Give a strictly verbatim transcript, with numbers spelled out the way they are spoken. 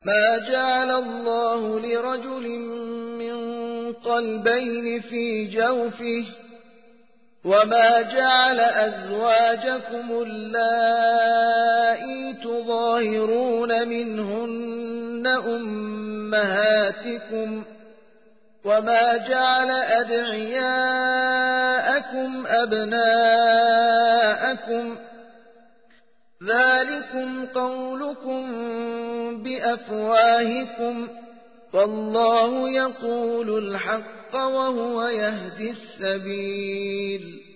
ما جعل الله لرجل من قلبين في جوفه وما جعل أزواجكم اللائي تظاهرون منهن أمهاتكم وما جعل أدعياءكم أبناءكم ذلكم قولكم بأفواهكم والله يقول الحق وهو يهدي السبيل